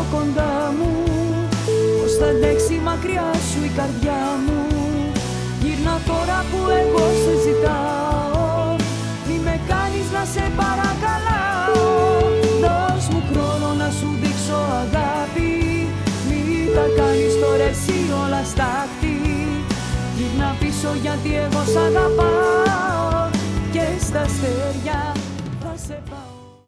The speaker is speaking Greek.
κοντά μου, πως θα αντέξει μακριά σου η καρδιά μου. Γύρνα τώρα που εγώ σε ζητάω, μη με κάνεις να σε παρακαλάω. Δώσ' μου χρόνο να σου δείξω αγάπη, μη τα κάνεις τώρα εσύ όλα στάχτη. Γύρνα πίσω γιατί εγώ σ' αγαπάω και στα αστέρια θα σε πάω.